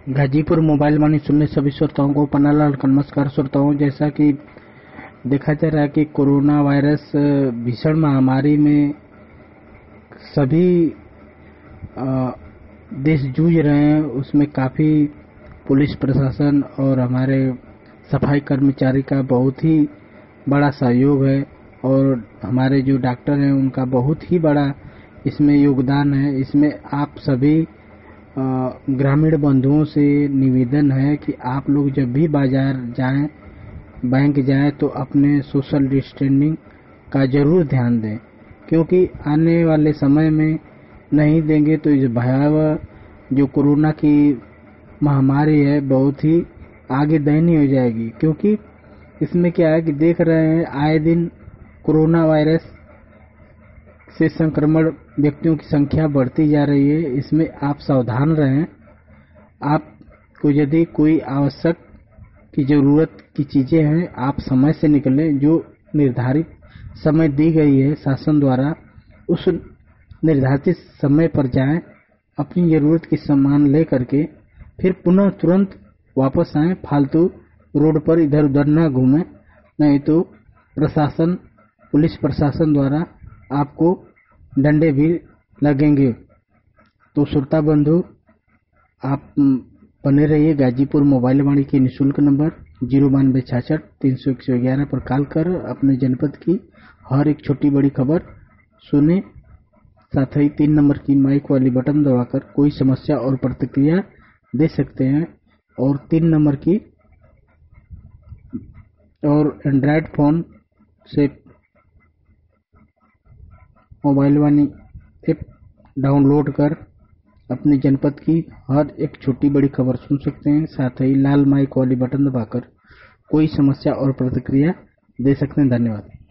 Ghazipur mobile वाणी सुनने सभी श्रोताओं को पन्नालाल का नमस्कार। श्रोताओं, जैसा कि देखा जा रहा है कि कोरोना वायरस भीषण महामारी में सभी देश जूझ रहे हैं, उसमें काफ़ी पुलिस प्रशासन और हमारे सफाई कर्मचारी का बहुत ही बड़ा सहयोग है और हमारे जो डॉक्टर हैं उनका बहुत ही बड़ा इसमें योगदान है। इसमें आप सभी ग्रामीण बंधुओं से निवेदन है कि आप लोग जब भी बाजार जाएं, बैंक जाएं, तो अपने सोशल डिस्टेंसिंग का जरूर ध्यान दें, क्योंकि आने वाले समय में नहीं देंगे तो इस भयावह जो कोरोना की महामारी है बहुत ही आगे दयनीय हो जाएगी। क्योंकि इसमें क्या है कि देख रहे हैं आए दिन कोरोना वायरस से संक्रमण व्यक्तियों की संख्या बढ़ती जा रही है। इसमें आप सावधान रहें। आपको यदि कोई आवश्यक की जरूरत की चीजें हैं, आप समय से निकलें। जो निर्धारित समय दी गई है शासन द्वारा, उस निर्धारित समय पर जाएं, अपनी जरूरत की सामान ले करके फिर पुनः तुरंत वापस आएं। फालतू रोड पर इधर उधर न घूमें, नहीं तो प्रशासन, पुलिस प्रशासन द्वारा आपको डंडे भी लगेंगे। तो श्रोता बंधु, आप बने रहिए गाजीपुर मोबाइल वाणी के निःशुल्क नंबर 9266-300-111 पर कॉल कर अपने जनपद की हर एक छोटी बड़ी खबर सुने। साथ ही 3 नंबर की माइक वाली बटन दबाकर कोई समस्या और प्रतिक्रिया दे सकते हैं। और 3 नंबर की और एंड्रॉयड फोन से मोबाइल वाणी ऐप डाउनलोड कर अपने जनपद की हर एक छोटी बड़ी खबर सुन सकते हैं। साथ ही लाल माइक वाली बटन दबाकर कोई समस्या और प्रतिक्रिया दे सकते हैं। धन्यवाद।